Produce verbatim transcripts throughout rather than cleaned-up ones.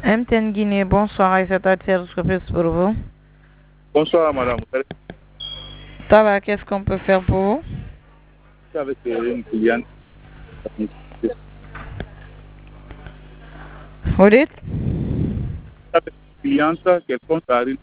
M T N Guinée, bonsoir, Aïssata Service pour vous. Bonsoir madame. Ça va, qu'est-ce qu'on peut faire pour vous? Je suis avec une cliente. Vous dites? Avec une cliente, quelqu'un arrive.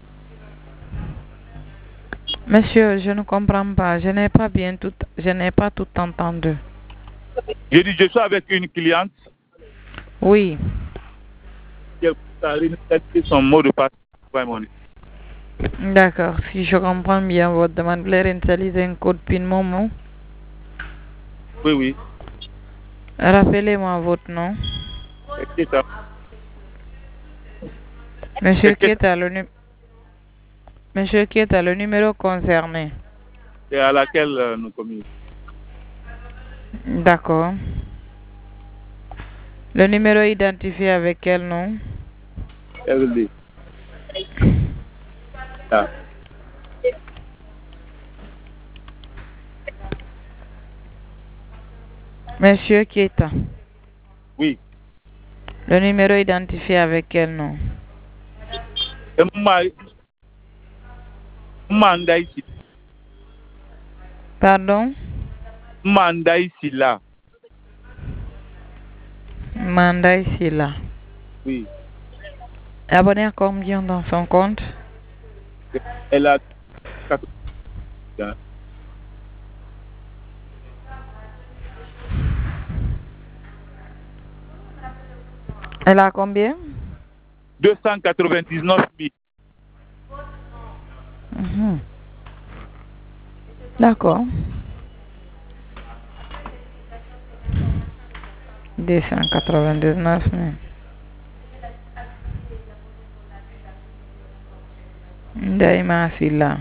Monsieur, je ne comprends pas. Je n'ai pas bien tout, je n'ai pas tout entendu. Je dis, je suis avec une cliente. Oui. Quelqu'un arrive, c'est son mot de passe. D'accord. Si je comprends bien votre demande, vous voulez réinitialiser un code PIN Momo? Oui, oui. Rappelez-moi votre nom. C'est ça. Monsieur Keta, le nu- Monsieur Keta, le numéro concerné. C'est à laquelle euh, nous communiquons. D'accord. Le numéro identifié avec quel nom? R D. Ah. Monsieur Keta. Oui. Le numéro identifié avec quel nom? Mandaï Silla. Pardon? Mandaï Silla. Mandaï Silla. Oui. Abonné à combien dans son compte? Elle a quatre. Elle a combien? deux cent quatre-vingt-dix-neuf mille. Mhm. D'accord. deux cent quatre-vingt-dix-neuf mille. Daïma Silla.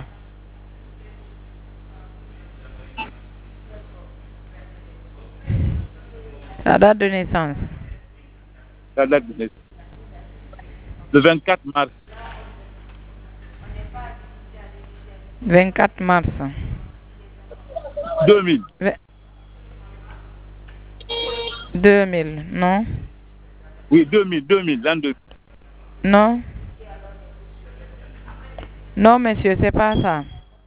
La date de naissance? La date de naissance. Le vingt-quatre mars. vingt-quatre mars. deux mille. deux mille, non? Oui, deux mille, deux mille, l'an deux mille. Non? Non, monsieur, c'est pas ça.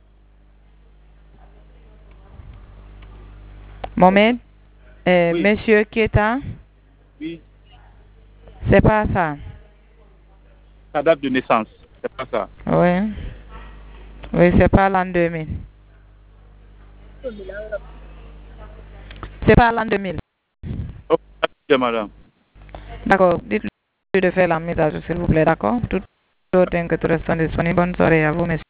Moment, euh, Oui. monsieur Keta? Oui. C'est pas ça. Sa date de naissance, c'est pas ça. Oui. Oui, c'est pas l'an deux mille. C'est pas l'an deux mille. Ok, madame. D'accord. Dites-lui de faire la mise à jour, s'il vous plaît, d'accord? Tout autant que tout restant disponible. Bonne soirée à vous, monsieur.